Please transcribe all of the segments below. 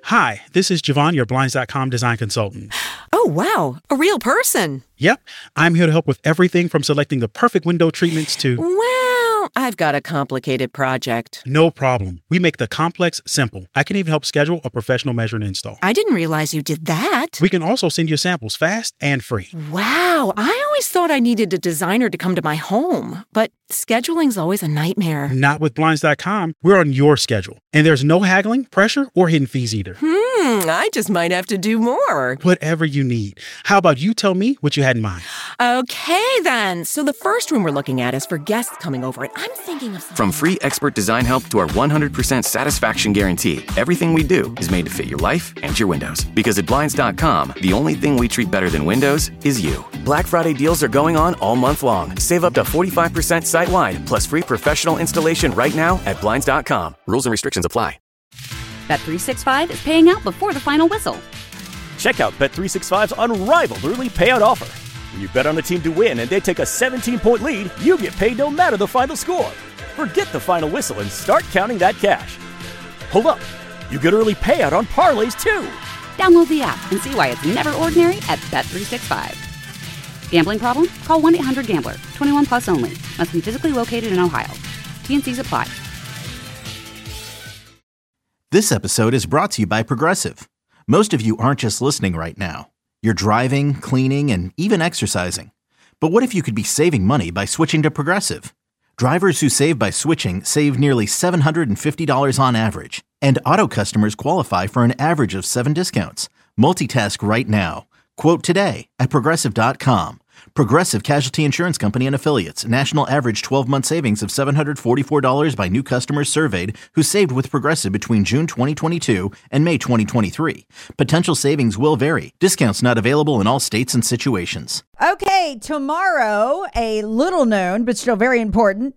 Hi, this is Javon, your Blinds.com design consultant. Oh, wow. A real person. Yep, I'm here to help with everything from selecting the perfect window treatments to... Well, I've got a complicated project. No problem. We make the complex simple. I can even help schedule a professional measure and install. I didn't realize you did that. We can also send you samples fast and free. Wow, I always thought I needed a designer to come to my home, but scheduling's always a nightmare. Not with Blinds.com. We're on your schedule. And there's no haggling, pressure, or hidden fees either. I just might have to do more. Whatever you need. How about you tell me what you had in mind? Okay, then. So the first room we're looking at is for guests coming over, and I'm thinking of... From free expert design help to our 100% satisfaction guarantee, everything we do is made to fit your life and your windows. Because at Blinds.com, the only thing we treat better than windows is you. Black Friday deals are going on all month long. Save up to 45% site-wide, plus free professional installation right now at Blinds.com. Rules and restrictions apply. Bet365 is paying out before the final whistle. Check out Bet365's unrivaled early payout offer. When you bet on a team to win and they take a 17-point lead, you get paid no matter the final score. Forget the final whistle and start counting that cash. Hold up. You get early payout on parlays, too. Download the app and see why it's never ordinary at Bet365. Gambling problem? Call 1-800-GAMBLER. 21 plus only. Must be physically located in Ohio. T&Cs apply. This episode is brought to you by Progressive. Most of you aren't just listening right now. You're driving, cleaning, and even exercising. But what if you could be saving money by switching to Progressive? Drivers who save by switching save nearly $750 on average. And auto customers qualify for an average of 7 discounts. Multitask right now. Quote today at Progressive.com. Progressive Casualty Insurance Company and Affiliates. National average 12-month savings of $744 by new customers surveyed who saved with Progressive between June 2022 and May 2023. Potential savings will vary. Discounts not available in all states and situations. Okay, tomorrow, a little known but still very important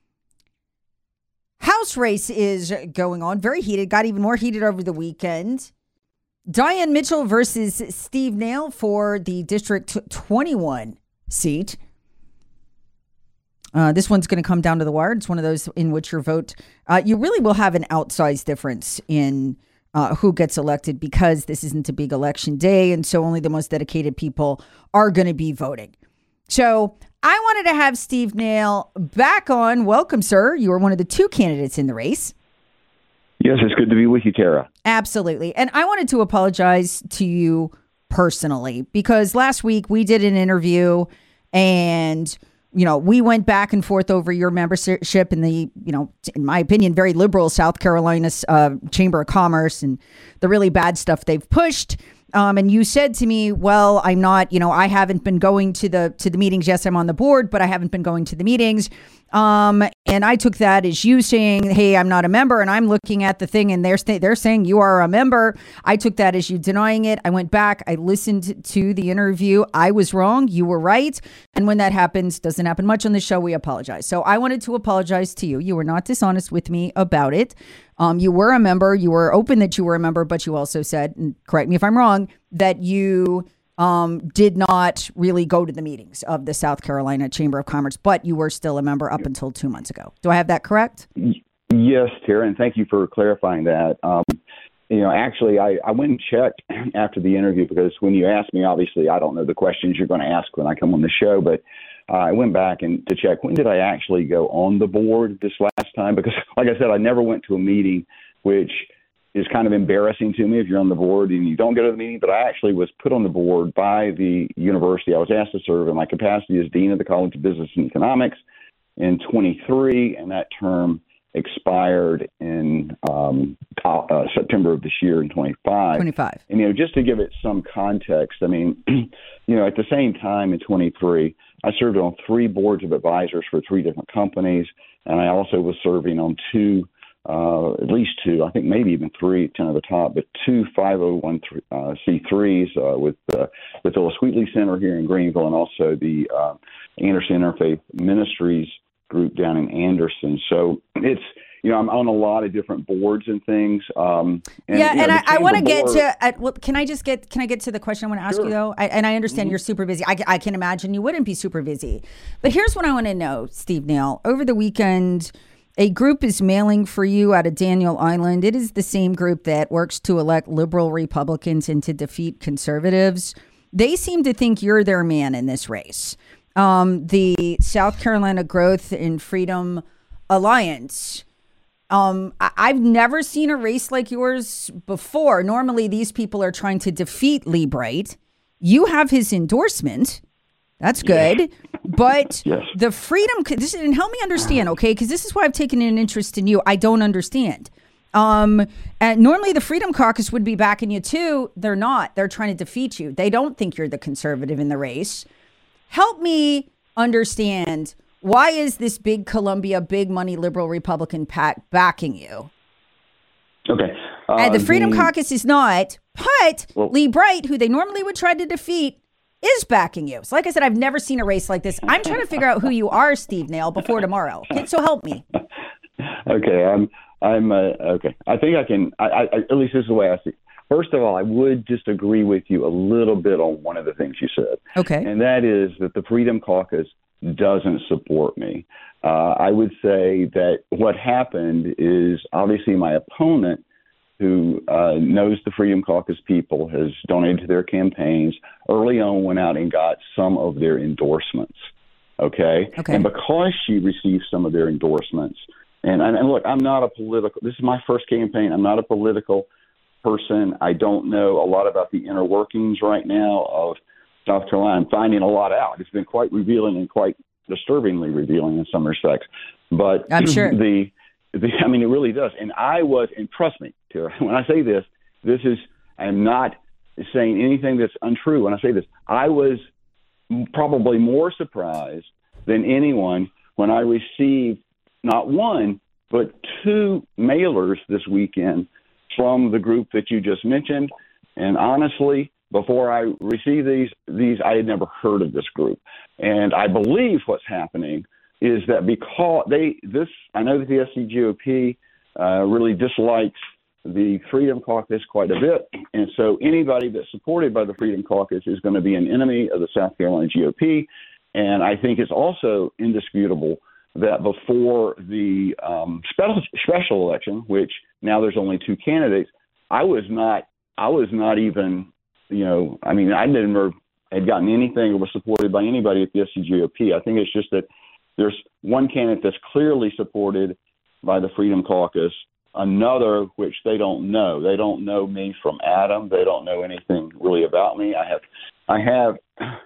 House race is going on. Very heated. Got even more heated over the weekend. Diane Mitchell versus Steve Nail for the District 21 seat. This one's going to come down to the wire. It's one of those in which your vote, you really will have an outsized difference in who gets elected because this isn't a big election day. And so only the most dedicated people are going to be voting. So I wanted to have Steve Nail back on. Welcome, sir. You are one of the 2 candidates in the race. Yes, it's good to be with you, Tara. Absolutely. And I wanted to apologize to you personally because last week we did an interview and, we went back and forth over your membership in the, in my opinion, very liberal South Carolina Chamber of Commerce and the really bad stuff they've pushed. And you said to me, well, I'm not, I haven't been going to the meetings. Yes, I'm on the board, but I haven't been going to the meetings. And I took that as you saying, hey, I'm not a member. And I'm looking at the thing and they're saying you are a member. I took that as you denying it. I went back. I listened to the interview. I was wrong. You were right. And when that happens, doesn't happen much on the show, we apologize. So I wanted to apologize to you. You were not dishonest with me about it. You were a member. You were open that you were a member, but you also said, and correct me if I'm wrong, that you did not really go to the meetings of the South Carolina Chamber of Commerce, but you were still a member up until 2 months ago. Do I have that correct? Yes, Tara, and thank you for clarifying that. Actually, I went and checked after the interview because when you asked me, obviously, I don't know the questions you're going to ask when I come on the show, but I went back to check when did I actually go on the board this last time? Because, like I said, I never went to a meeting, which is kind of embarrassing to me if you're on the board and you don't go to the meeting. But I actually was put on the board by the university. I was asked to serve in my capacity as Dean of the College of Business and Economics in 23, and that term expired in September of this year in 25. And, just to give it some context, I mean, at the same time in 23, I served on 3 boards of advisors for 3 different companies, and I also was serving on 2, at least 2, I think maybe even 3, 10 at the top, but 2 501c3s with the Phyllis Wheatley Center here in Greenville and also the Anderson Interfaith Ministries group down in Anderson. So it's, I'm on a lot of different boards and things. I want to get to, can I get to the question I want to ask you though? I understand you're super busy. I can imagine you wouldn't be super busy, but here's what I want to know, Steve Nail. Over the weekend, A group is mailing for you out of Daniel Island. It is the same group that works to elect liberal Republicans and to defeat conservatives. They seem to think you're their man in this race. The South Carolina Growth and Freedom Alliance. I've never seen a race like yours before. Normally, these people are trying to defeat Lee Bright. You have his endorsement. That's good. Yeah. But the freedom, and help me understand, okay? Because this is why I've taken an interest in you. I don't understand. And normally the Freedom Caucus would be backing you too. They're not. They're trying to defeat you. They don't think you're the conservative in the race. Help me understand, why is this big Columbia, big money liberal Republican PAC backing you? Okay. And the Freedom Caucus is not, but Lee Bright, who they normally would try to defeat, is backing you. So like I said, I've never seen a race like this. I'm trying to figure out who you are, Steve Nail, before tomorrow. So help me. Okay. I'm okay. I think I can, I at least this is the way I see it. First of all, I would just agree with you a little bit on one of the things you said. Okay. And that is that the Freedom Caucus doesn't support me. I would say that what happened is obviously my opponent, who knows the Freedom Caucus people, has donated to their campaigns, early on went out and got some of their endorsements. Okay. And because she received some of their endorsements, and look, I'm not a political, this is my first campaign. I'm not a political person. I don't know a lot about the inner workings right now of South Carolina. I'm finding a lot out. It's been quite revealing and quite disturbingly revealing in some respects. But I'm sure I mean, it really does. And and trust me, Tara, when I say this, I'm not saying anything that's untrue. When I say this, I was probably more surprised than anyone when I received not one, but two mailers this weekend from the group that you just mentioned. And honestly, before I received these, I had never heard of this group. And I believe what's happening is that because I know that the SCGOP really dislikes the Freedom Caucus quite a bit. And so anybody that's supported by the Freedom Caucus is going to be an enemy of the South Carolina GOP. And I think it's also indisputable that before the special election, which now there's only two candidates, I was not even, I never had gotten anything or was supported by anybody at the SCGOP. I think it's just that there's one candidate that's clearly supported by the Freedom Caucus, another which they don't know. They don't know me from Adam. They don't know anything really about me. I have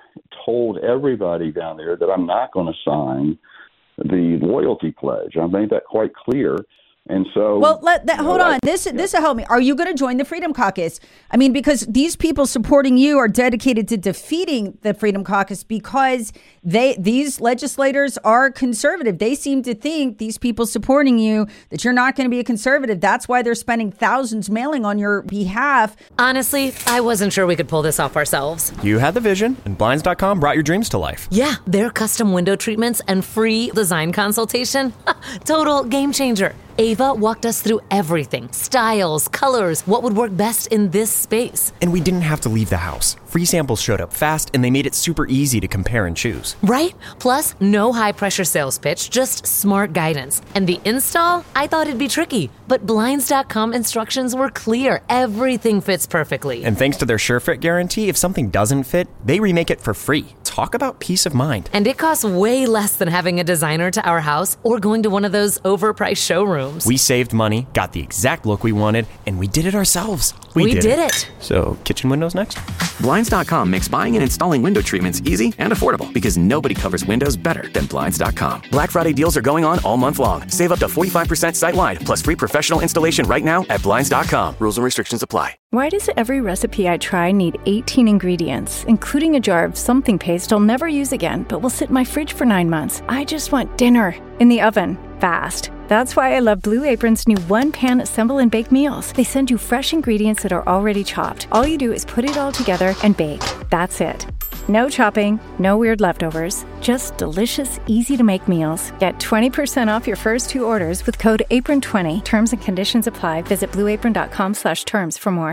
told everybody down there that I'm not going to sign the loyalty pledge. I made that quite clear. And so, hold on. This will help me. Are you going to join the Freedom Caucus? I mean, because these people supporting you are dedicated to defeating the Freedom Caucus because these legislators are conservative. They seem to think, these people supporting you, that you're not going to be a conservative. That's why they're spending thousands mailing on your behalf. Honestly, I wasn't sure we could pull this off ourselves. You had the vision, and Blinds.com brought your dreams to life. Yeah, their custom window treatments and free design consultation. Total game changer. Ava walked us through everything. Styles, colors, what would work best in this space. And we didn't have to leave the house. Free samples showed up fast, and they made it super easy to compare and choose. Right? Plus, no high-pressure sales pitch, just smart guidance. And the install? I thought it'd be tricky, but Blinds.com instructions were clear. Everything fits perfectly. And thanks to their SureFit guarantee, if something doesn't fit, they remake it for free. Talk about peace of mind. And it costs way less than having a designer to our house or going to one of those overpriced showrooms. We saved money, got the exact look we wanted, and we did it ourselves. We did it. So, kitchen windows next? Blinds.com makes buying and installing window treatments easy and affordable because nobody covers windows better than Blinds.com. Black Friday deals are going on all month long. Save up to 45% site-wide, plus free professional installation right now at Blinds.com. Rules and restrictions apply. Why does every recipe I try need 18 ingredients, including a jar of something paste I'll never use again, but will sit in my fridge for 9 months? I just want dinner in the oven, fast. That's why I love Blue Apron's new one-pan assemble and bake meals. They send you fresh ingredients that are already chopped. All you do is put it all together and bake. That's it. No chopping, no weird leftovers, just delicious, easy-to-make meals. Get 20% off your first 2 orders with code APRON20. Terms and conditions apply. Visit blueapron.com/terms for more.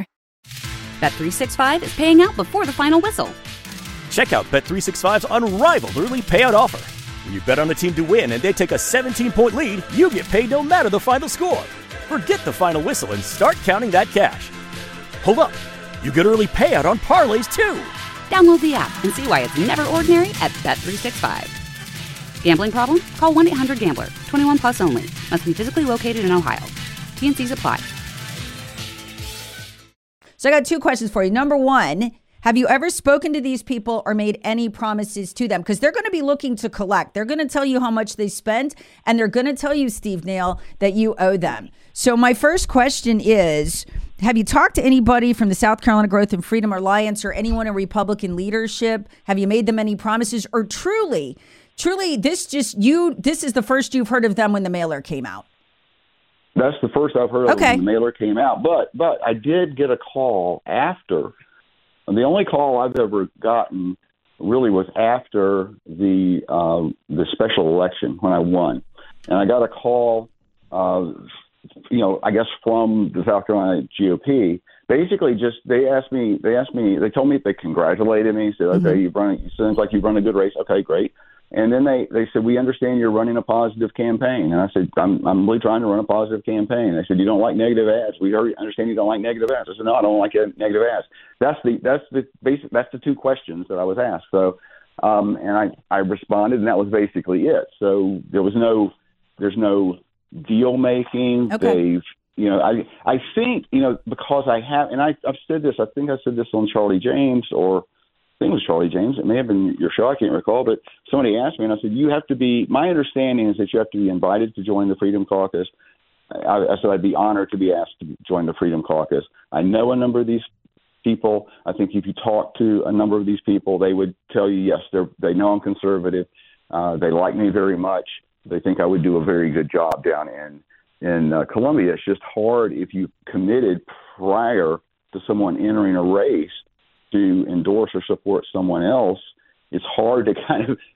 Bet365 is paying out before the final whistle. Check out Bet365's unrivaled early payout offer. When you bet on a team to win and they take a 17-point lead, you get paid no matter the final score. Forget the final whistle and start counting that cash. Hold up. You get early payout on parlays, too. Download the app and see why it's never ordinary at Bet365. Gambling problem? Call 1-800-GAMBLER. 21 plus only. Must be physically located in Ohio. T&Cs apply. So I got two questions for you. Number one, have you ever spoken to these people or made any promises to them? Because they're going to be looking to collect. They're going to tell you how much they spent, and they're going to tell you, Steve Nail, that you owe them. So my first question is, have you talked to anybody from the South Carolina Growth and Freedom Alliance or anyone in Republican leadership? Have you made them any promises? Or truly, this is the first you've heard of them when the mailer came out? That's the first I've heard of when the mailer came out. But I did get a call after. The only call I've ever gotten really was after the special election when I won. And I got a call, I guess from the South Carolina GOP. Basically, they told me they congratulated me, said, okay, it sounds like you've run a good race. Okay, great. And then they said, we understand you're running a positive campaign. And I said, I'm really trying to run a positive campaign. They said, you don't like negative ads. We understand you don't like negative ads. I said, no, I don't like negative ads. That's the two questions that I was asked. So, and I responded, and that was basically it. So there's no deal making. Okay. I think, because I have, and I've said this, I think I said this on Charlie James, or I think it was Charlie James. It may have been your show. I can't recall, but somebody asked me, and I said, my understanding is that you have to be invited to join the Freedom Caucus. I said I'd be honored to be asked to join the Freedom Caucus. I know a number of these people. I think if you talk to a number of these people, they would tell you, yes, they know I'm conservative. They like me very much. They think I would do a very good job down in Columbia. It's just hard if you committed prior to someone entering a race to endorse or support someone else. It's hard to kind of,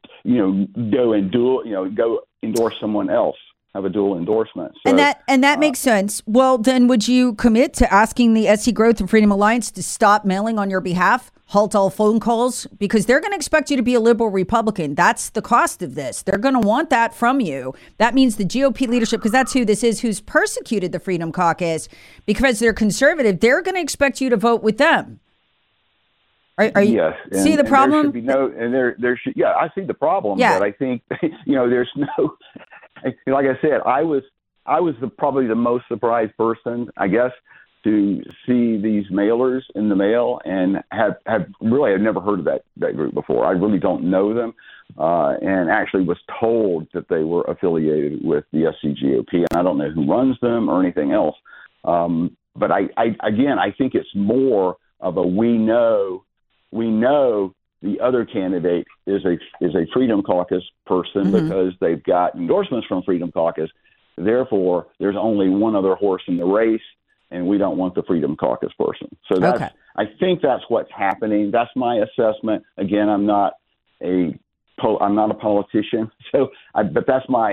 go endorse someone else, have a dual endorsement. So, and that makes sense. Well, then would you commit to asking the SC Growth and Freedom Alliance to stop mailing on your behalf, halt all phone calls? Because they're going to expect you to be a liberal Republican. That's the cost of this. They're going to want that from you. That means the GOP leadership, because that's who this is, who's persecuted the Freedom Caucus, because they're conservative, they're going to expect you to vote with them. Are you yes, see the problem? I see the problem, but I think there's no. Like I said, I was probably the most surprised person, I guess, to see these mailers in the mail, and have really I've never heard of that group before. I really don't know them, and actually was told that they were affiliated with the SCGOP, and I don't know who runs them or anything else. But I think it's more of a we know the other candidate is a Freedom Caucus person because they've got endorsements from Freedom Caucus. Therefore, there's only one other horse in the race, and we don't want the Freedom Caucus person. So I think that's what's happening. That's my assessment. Again, I'm not a politician, but that's my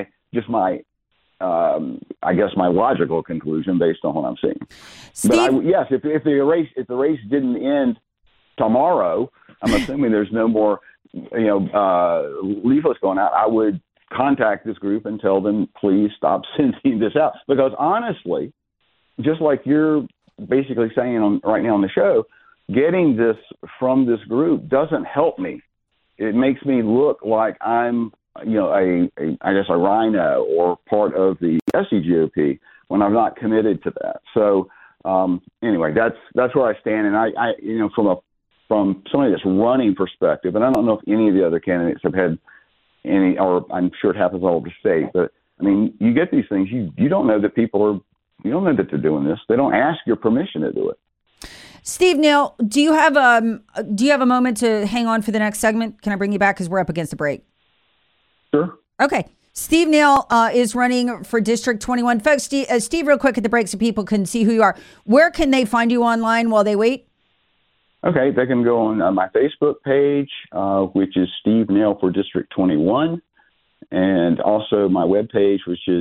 I guess my logical conclusion based on what I'm seeing. Steve? But if the race didn't end tomorrow, I'm assuming there's no more, leaflets going out, I would contact this group and tell them, please stop sending this out. Because honestly, just like you're basically saying right now on the show, getting this from this group doesn't help me. It makes me look like I'm, I guess a rhino or part of the SCGOP when I'm not committed to that. So anyway, that's where I stand. And I from somebody that's running perspective, and I don't know if any of the other candidates have had any, or I'm sure it happens all over the state, but I mean, you get these things, you don't know that you don't know that they're doing this. They don't ask your permission to do it. Steve Nail, do you have a moment to hang on for the next segment? Can I bring you back because we're up against the break? Sure. Okay. Steve Nail is running for District 21. Folks, Steve, real quick at the break so people can see who you are. Where can they find you online while they wait? Okay, they can go on my Facebook page, which is Steve Nail for District 21, and also my webpage, which is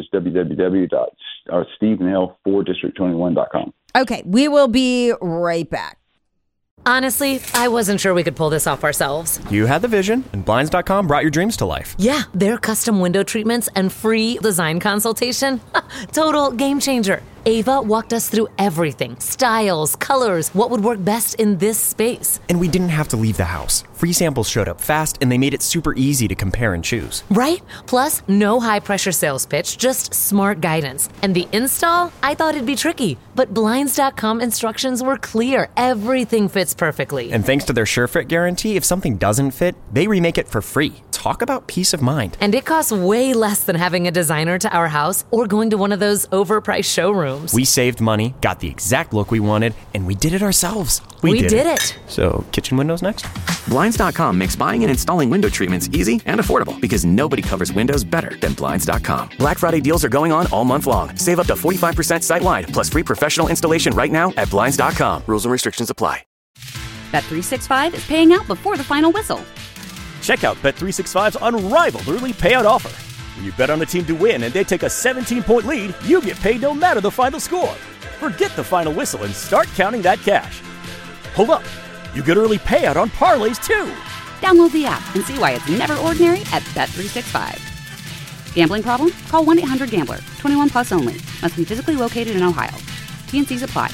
www.stevenailfordistrict21.com. Okay, we will be right back. Honestly, I wasn't sure we could pull this off ourselves. You had the vision, and Blinds.com brought your dreams to life. Yeah, their custom window treatments and free design consultation. Total game changer. Ava walked us through everything. Styles, colors, what would work best in this space. And we didn't have to leave the house. Free samples showed up fast, and they made it super easy to compare and choose. Right? Plus, no high-pressure sales pitch, just smart guidance. And the install? I thought it'd be tricky, but Blinds.com instructions were clear. Everything fits perfectly. And thanks to their SureFit guarantee, if something doesn't fit, they remake it for free. Talk about peace of mind. And it costs way less than having a designer to our house or going to one of those overpriced showrooms. We saved money, got the exact look we wanted, and we did it ourselves. We did it. So, kitchen windows next? Blinds.com makes buying and installing window treatments easy and affordable because nobody covers windows better than Blinds.com. Black Friday deals are going on all month long. Save up to 45% site-wide, plus free professional installation right now at Blinds.com. Rules and restrictions apply. Bet365 is paying out before the final whistle. Check out Bet365's unrivaled early payout offer. When you bet on a team to win and they take a 17-point lead, you get paid no matter the final score. Forget the final whistle and start counting that cash. Hold up. You get early payout on parlays, too. Download the app and see why it's never ordinary at Bet365. Gambling problem? Call 1-800-GAMBLER. 21 plus only. Must be physically located in Ohio. T&Cs apply.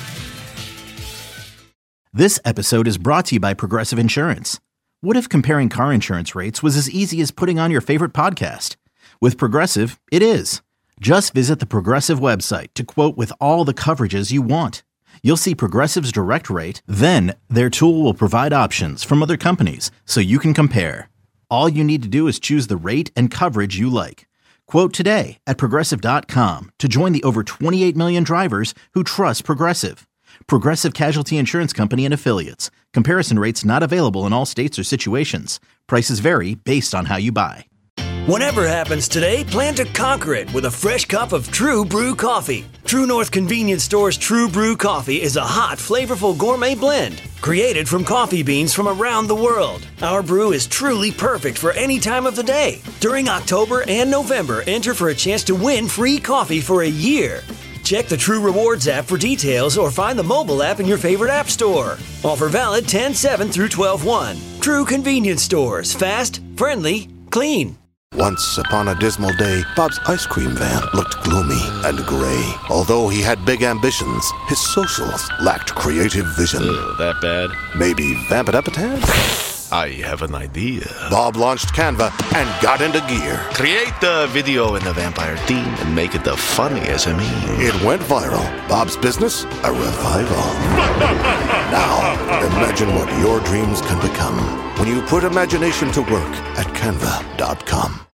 This episode is brought to you by Progressive Insurance. What if comparing car insurance rates was as easy as putting on your favorite podcast? With Progressive, it is. Just visit the Progressive website to quote with all the coverages you want. You'll see Progressive's direct rate, then their tool will provide options from other companies so you can compare. All you need to do is choose the rate and coverage you like. Quote today at Progressive.com to join the over 28 million drivers who trust Progressive. Progressive Casualty Insurance Company and Affiliates. Comparison rates not available in all states or situations. Prices vary based on how you buy. Whatever happens today, plan to conquer it with a fresh cup of True Brew coffee. True North Convenience Store's True Brew coffee is a hot, flavorful gourmet blend created from coffee beans from around the world. Our brew is truly perfect for any time of the day. During October and November, enter for a chance to win free coffee for a year. Check the True Rewards app for details or find the mobile app in your favorite app store. Offer valid 10/7 through 12/1. True Convenience Stores. Fast, friendly, clean. Once upon a dismal day, Bob's ice cream van looked gloomy and gray. Although he had big ambitions, his socials lacked creative vision. That bad? Maybe vamp it up a tad? I have an idea. Bob launched Canva and got into gear. Create the video in the vampire theme and make it the funniest of me. It went viral. Bob's business, a revival. Now, imagine what your dreams can become when you put imagination to work at Canva.com.